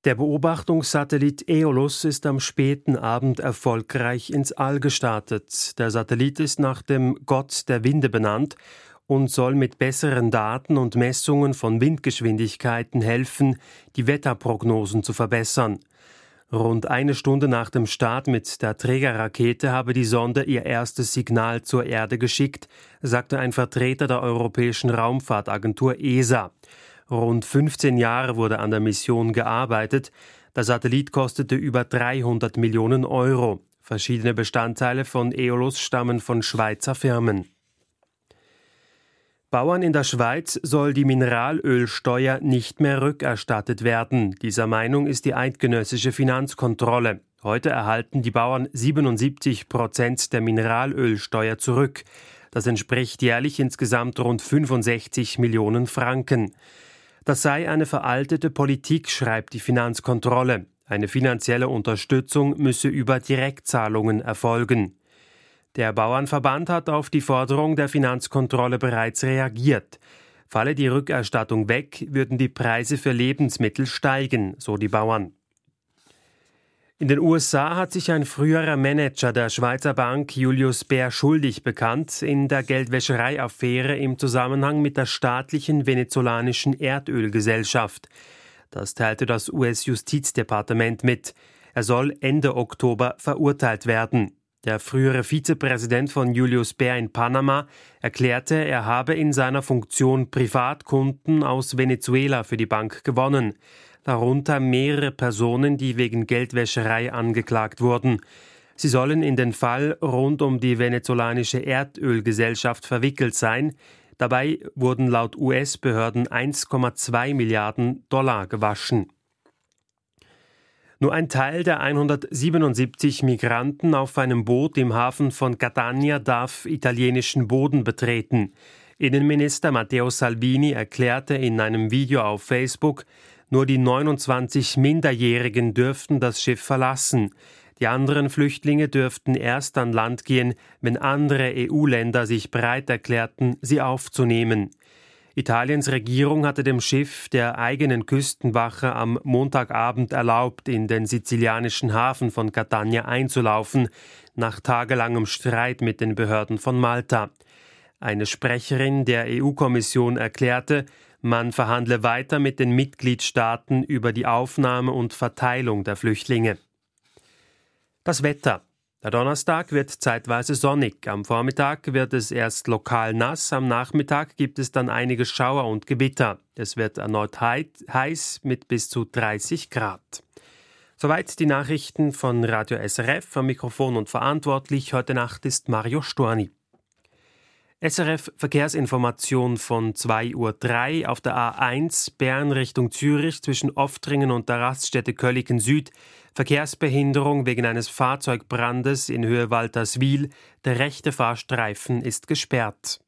Der Beobachtungssatellit Aeolus ist am späten Abend erfolgreich ins All gestartet. Der Satellit ist nach dem Gott der Winde benannt und soll mit besseren Daten und Messungen von Windgeschwindigkeiten helfen, die Wetterprognosen zu verbessern. Rund eine Stunde nach dem Start mit der Trägerrakete habe die Sonde ihr erstes Signal zur Erde geschickt, sagte ein Vertreter der Europäischen Raumfahrtagentur ESA. Rund 15 Jahre wurde an der Mission gearbeitet. Der Satellit kostete über 300 Millionen Euro. Verschiedene Bestandteile von Aeolus stammen von Schweizer Firmen. Bauern in der Schweiz soll die Mineralölsteuer nicht mehr rückerstattet werden. Dieser Meinung ist die eidgenössische Finanzkontrolle. Heute erhalten die Bauern 77% der Mineralölsteuer zurück. Das entspricht jährlich insgesamt rund 65 Millionen Franken. Das sei eine veraltete Politik, schreibt die Finanzkontrolle. Eine finanzielle Unterstützung müsse über Direktzahlungen erfolgen. Der Bauernverband hat auf die Forderung der Finanzkontrolle bereits reagiert. Falle die Rückerstattung weg, würden die Preise für Lebensmittel steigen, so die Bauern. In den USA hat sich ein früherer Manager der Schweizer Bank Julius Baer schuldig bekannt in der Geldwäschereiaffäre im Zusammenhang mit der staatlichen venezolanischen Erdölgesellschaft. Das teilte das US-Justizdepartement mit. Er soll Ende Oktober verurteilt werden. Der frühere Vizepräsident von Julius Baer in Panama erklärte, er habe in seiner Funktion Privatkunden aus Venezuela für die Bank gewonnen. Darunter mehrere Personen, die wegen Geldwäscherei angeklagt wurden. Sie sollen in den Fall rund um die venezolanische Erdölgesellschaft verwickelt sein. Dabei wurden laut US-Behörden 1,2 Milliarden Dollar gewaschen. Nur ein Teil der 177 Migranten auf einem Boot im Hafen von Catania darf italienischen Boden betreten. Innenminister Matteo Salvini erklärte in einem Video auf Facebook, nur die 29 Minderjährigen dürften das Schiff verlassen. Die anderen Flüchtlinge dürften erst an Land gehen, wenn andere EU-Länder sich bereit erklärten, sie aufzunehmen. Italiens Regierung hatte dem Schiff der eigenen Küstenwache am Montagabend erlaubt, in den sizilianischen Hafen von Catania einzulaufen, nach tagelangem Streit mit den Behörden von Malta. Eine Sprecherin der EU-Kommission erklärte, man verhandle weiter mit den Mitgliedstaaten über die Aufnahme und Verteilung der Flüchtlinge. Das Wetter. Der Donnerstag wird zeitweise sonnig. Am Vormittag wird es erst lokal nass, am Nachmittag gibt es dann einige Schauer und Gewitter. Es wird erneut heiß mit bis zu 30 Grad. Soweit die Nachrichten von Radio SRF. Am Mikrofon und verantwortlich heute Nacht ist Mario Storni. SRF Verkehrsinformation von 2:03 Uhr auf der A1 Bern Richtung Zürich zwischen Oftringen und der Raststätte Köliken Süd. Verkehrsbehinderung wegen eines Fahrzeugbrandes in Höhe Walterswil. Der rechte Fahrstreifen ist gesperrt.